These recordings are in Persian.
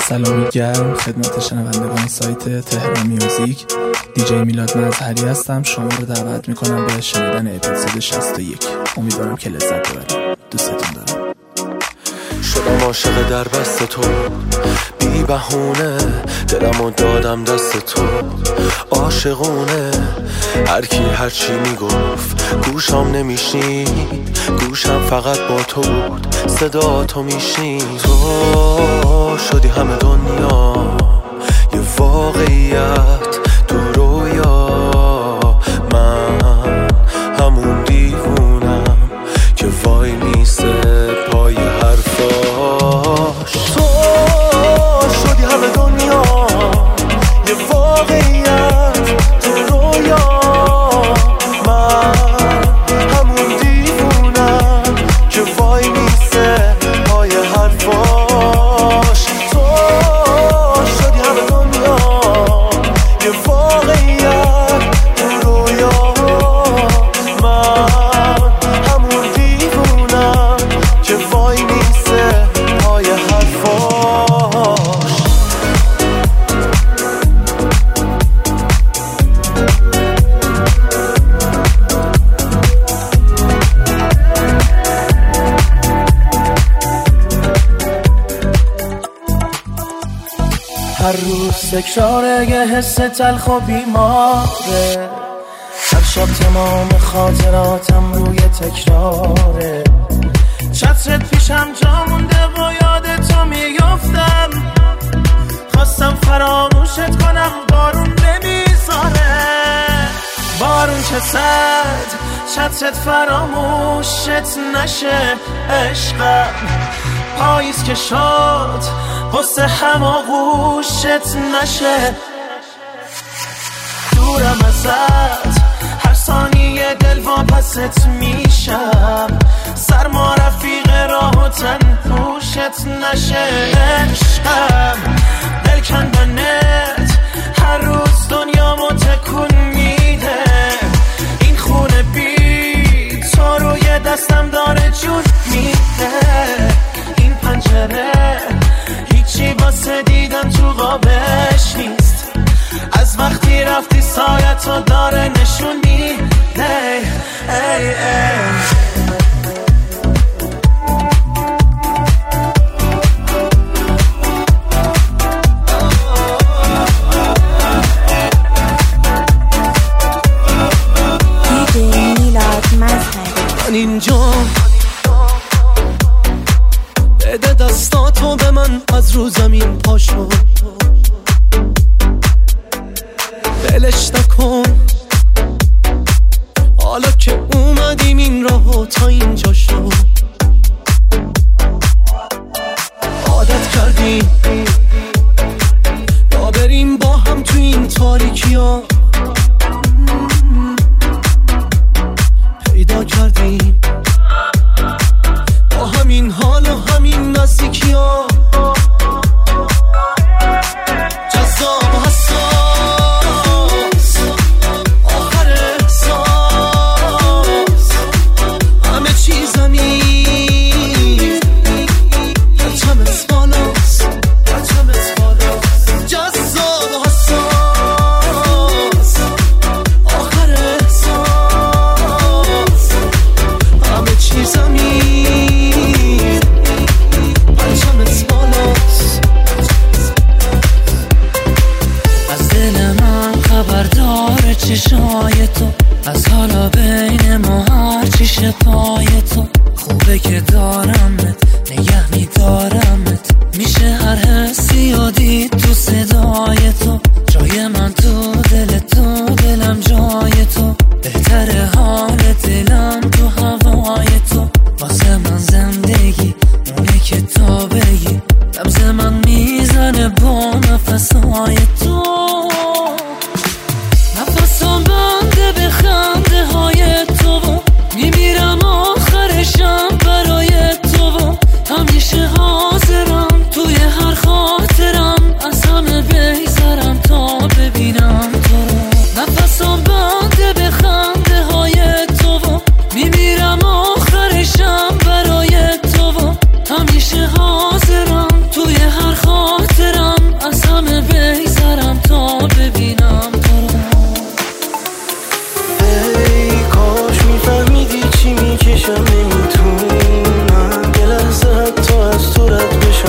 سلامی گرم خدمت شنوندگان سایت تهران میوزیک. دیجی میلاد مظهری هستم. شما رو دعوت میکنم به شنیدن اپیزود 61. امیدوارم که لذت ببرید. دوستتون دارم. شدم عاشق در بست تو، بی بهونه دلمو دادم دست تو، عاشقونه هر کی هر چی میگفت گوشم نمیشنید، گوشم فقط با تو بود، صدا تو میشنید. تو شدی همه دنیا یه واقعیت تو رویا، من همون دیوونم که وای میسه پای حرفاش. تو شدی همه دنیا یه واقعیت تو رویا، من همون دیوونم که وای میسه پای حرفاش. تو شدی همه دنیا یه واقعیت تو رویا، من همون دیوونم که وای میسه پای حرفاش. هر روز تکرار یه حس تلخ و بیماره، هر شب تمام خاطراتم روی تکراره. چترت پیشم جا مونده و یاد تو میافتم، خواستم فراموشت کنم بارون نمیذاره. بارون چه صد چترت فراموشت نشه عشقم، پاییز که شد قصه هماغوشت نشه. دورم ازت هر ثانیه دل واپست میشم، سرما رفیق راه و تن پوشت نشه عشقم. دل کندنت هر روز دنیامو تکون میده، این خونه بی تو روی دستم داره جون میده. این پنجره هیچی واسه دیدن تو قابش نیست، از وقتی رفتی سایتو داره نشون میده. ای ای من اینجا، بده دستاتو به من از رو زمین پاشو، بلش نکن حالا که اومدیم این راهو تا اینجا شو. عادت کردیم را بریم با هم تو این تاریکی ها، پیدا کردیم با همین حال و همین نزدیکی ها، جذاب و حساس آخر احساس، همه چیزمی پرچمت بالاست، پرچمت بالاست. جذاب و حساس آخر احساس، همه چیزمی پرچمت بالاست. از دل من خبردار چشای تو، از حالا بین ما هر چیش پای تو. خوبه که دارمت نگه میدارمت، میشه هر حسی و دید تو صدای تو. جای من تو دل تو، دلم جای تو، بهتره حال دلم تو هوای تو. واسه من زندگی اونه که تا بگی، نبض من میزنه با نفسهای تو. نفسم بنده به خنده های تو، میمیرم آخرشم برای تو. همیشه حاضرم توی هر خاطرم، از همه بگذرم تا ببینم تو رو. نفسم بنده به خنده های تو، میمیرم آخرشم برای تو. همیشه حاضرم توی هر خاطرم،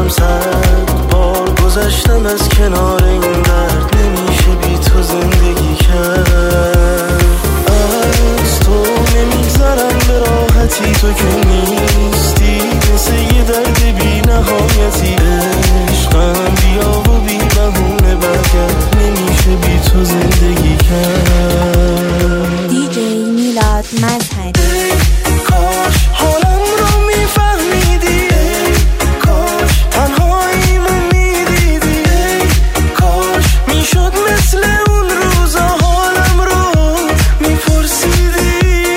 دلم 100 بار گذشتم از کنار این درد، نمیشه بی تو زندگی کرد. از تو نمیگذرم به راحتی، تو که نیستی مثل یه درد بی نهایتی. عشقم بیا و بی بهونه برگرد، نمیشه بی تو زندگی کرد. دیجی میلاد مظهری. کاش حالم رو میفهمیدی، کاش تنهاییمو میدیدی، کاش میشد مثل اون روزا حالم رو میپرسیدی،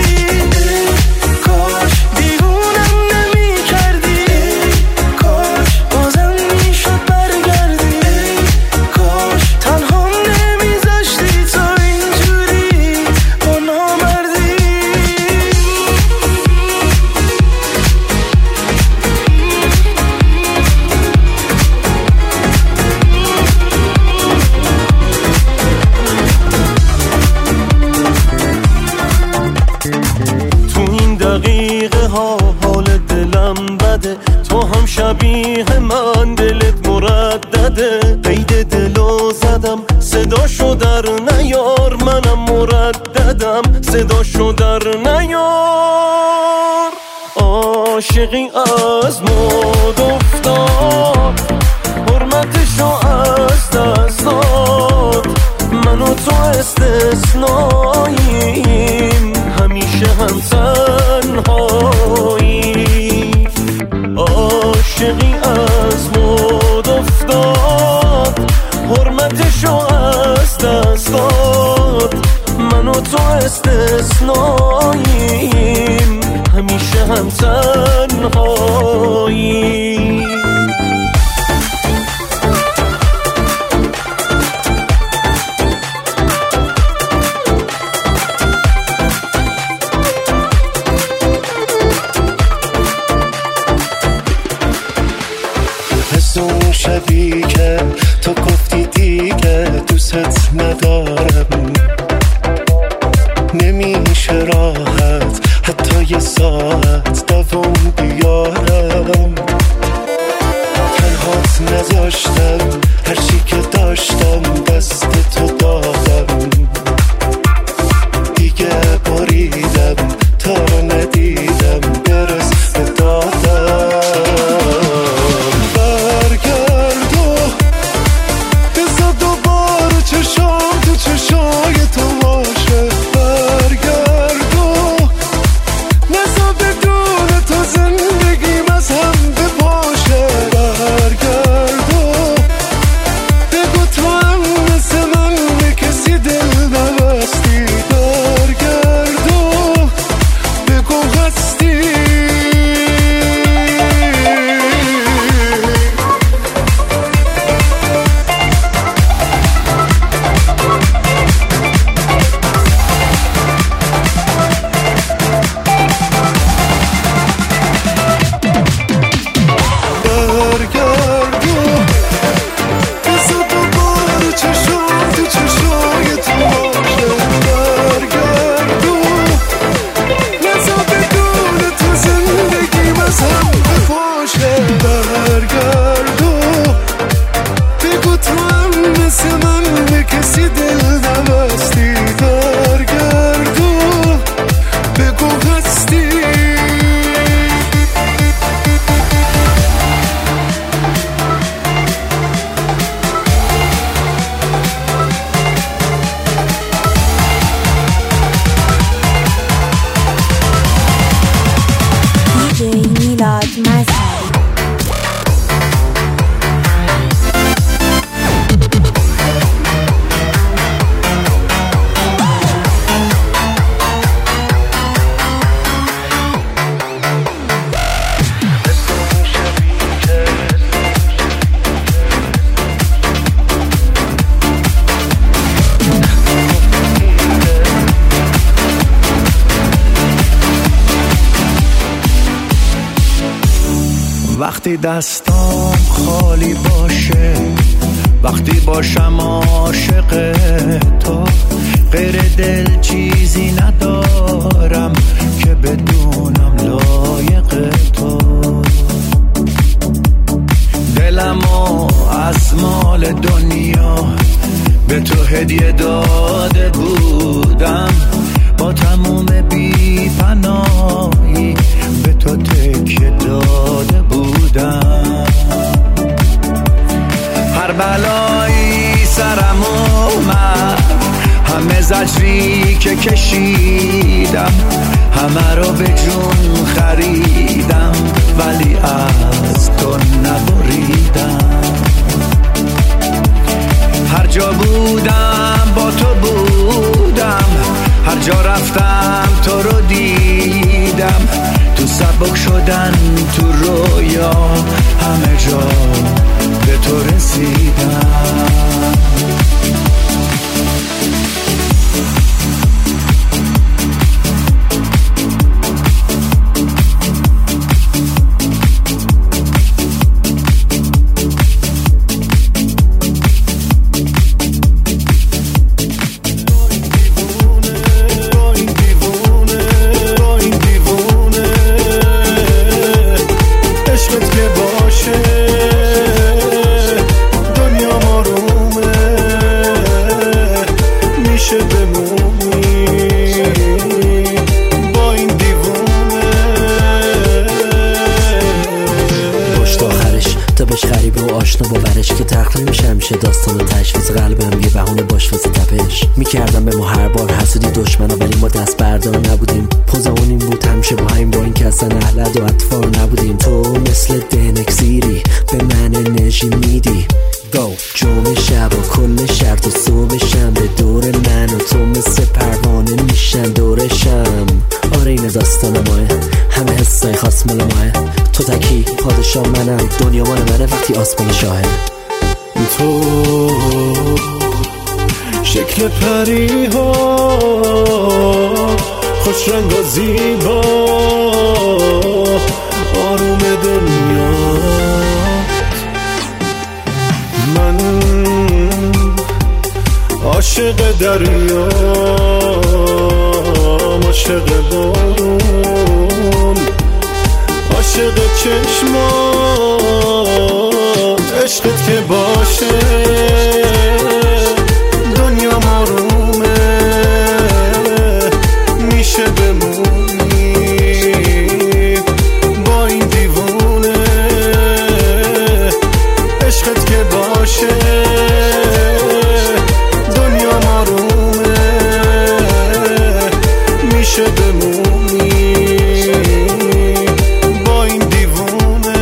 کاش دیوونم نمیکردی، کاش بازم میشد برگردی، کاش تنهام نمیذاشتی تو اینجوری با نامردی. تو این دقیقه ها حال دلم بده، تو هم شبیه من دلت مردده. قید دلو زدم صداشو در نیار، منم مرددم صداشو در نیار. عاشقی از مد افتاد، حرمتشو از دست داد. من و تو استثناییم، همیشه هم تنهاییم. عاشقی از مد افتاد، حرمتشو از دست داد. من و تو استثناییم، همیشه هم تنهاییم. اون شبی که تو گفتی دیگه دوست ندارم، نمیشه راحت حتی یه ساعت دوام بیارم. تنهات نذاشتم، هرچی که داشتم دست تو دادم. دیگه بریدم تا ندیدم برس به دادم. چشای تو باشه، برگردو نزا بدون تو زندگیم از هم بپاشه. برگردو بگو تو هم مثل من به کسی دل نبستی. برگردو بگو هستی. وقتی دستام خالی باشه، وقتی باشم عاشق تو، غیر دل چیزی ندارم که بدونم لایق تو. دلمو از مال دنیا به تو هدیه داده بودم، با تموم بی پناهی به تو تکیه داده بودم. هر بلایی سرم اومد، همه زجری که کشیدم، همه رو به جون خریدم ولی از تو نبریدم. هر جا بودم با تو بودم، هر جا رفتم تو رو دیدم، تو سبک شدن تو رویا همه جا به تو رسیدم. داستان تشویز قلبم یه بهونه باش واسه تپش میکردم به ما هر بار حسودی دشمنا، ولی ما دست بردار نبودیم. پوزمون این بود همیشه با همین، با این که اصلا اهلد و اطفال نبودیم. تو مثل دنکسیری به من انرژی میدی، گو جمعه شب و کل شرط و صبح شنبه دور من و تو مثل پروانه میشن دورشم. آره این داستان ماه، همه حسای خاص مال ماه. تو تکی پادشاه منم، دنیا مال منه وقتی آسمان شاهه. تو شکل پری ها خوش رنگ و زیبا، آروم دنیا. من عاشق دریا، عاشق بارون، عاشق چشمان. عشقت که باشه دنیا آرومه، میشه بمونی با این دیوونه. عشقت که باشه دنیا آرومه، میشه بمونی با این دیوونه.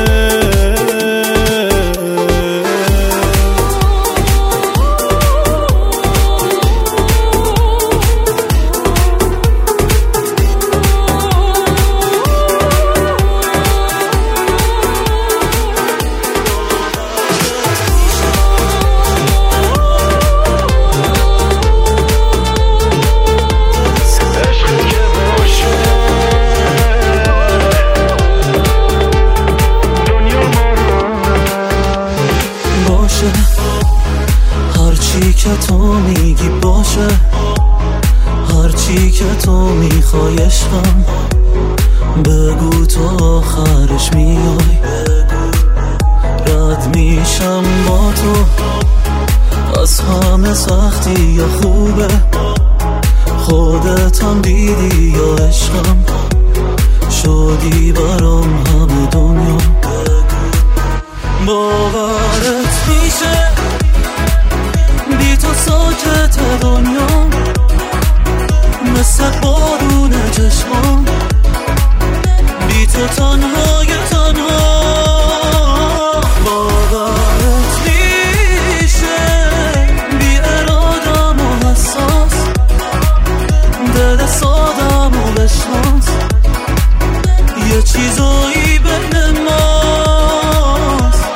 هرچی که تو میگی باشه، هرچی که تو میخوای عشقم، بگو تو آخرش میای. رد میشم با تو از همه سختی یا خوبه، خودت هم دیدی یا عشقم، شدی برام همه دنیا. باورت میشه بی تو ساکت دنیا، مثل بارون چشمان، بی تو تنهای تنها. باورت میشه بی ارادم و حساس، دل سادم و بشناس، یه چیزایی بین ماست.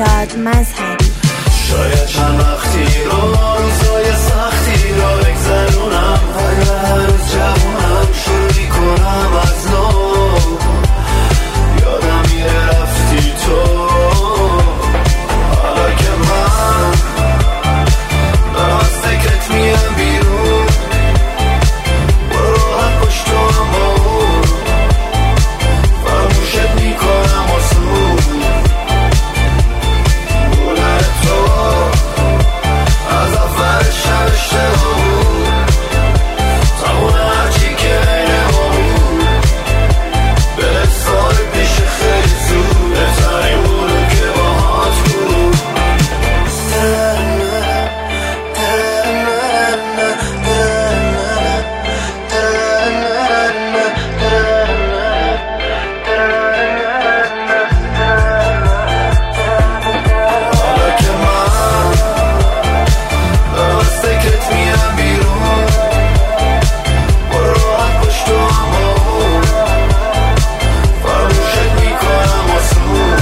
میلاد مظهری. شاید چند وقتی روزای سختی رو بگذرونم و هر روز جوونم شروع کنم از نو. یادم میره رفتی تو، حالا که من از فکرت میام بیرون، برو راحت پشت تو هم با اون فراموشت میکنم آسون. بودن تو از اولش نوشته بود، تمام هرچی که بین ما بود به سال پیش خیلی زود بهترین بودم که باهات بود. حالا که من از فکرت میام بیرون، برو راحت پشت تو هم با اون فراموشت میکنم آسون.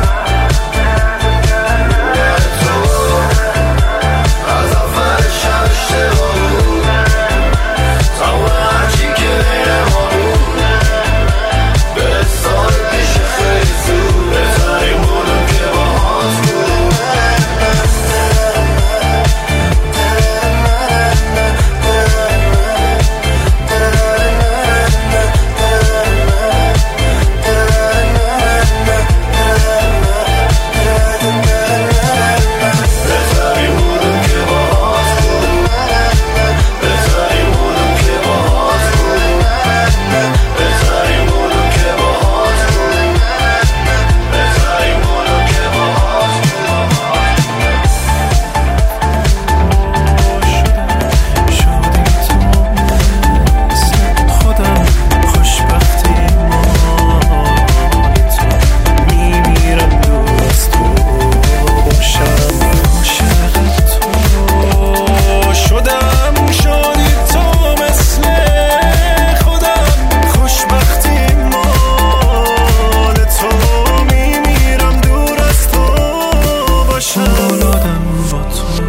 بودن تو از اولش نوشته بود، تمام هرچی که بین ما بود به سال پیش خیلی زود بهترین بودم که باهات بود. بهترین بودم که باهات بود، بهترین بودم که باهات بود، بهترین بودم که باهات بود، بهترین بودم که باهات شدی تو مثل خودم، خوشبختی مال تو، میمیرم دور از تو باشم، عاشق تو شدم. شدی تو مثل خودم، خوشبختی مال تو، میمیرم دور از تو باشم. اولادم با تو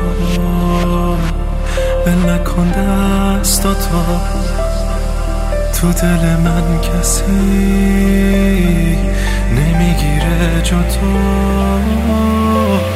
بل نکن دستاتو، تو دل من کسی نمیگیره جا تو.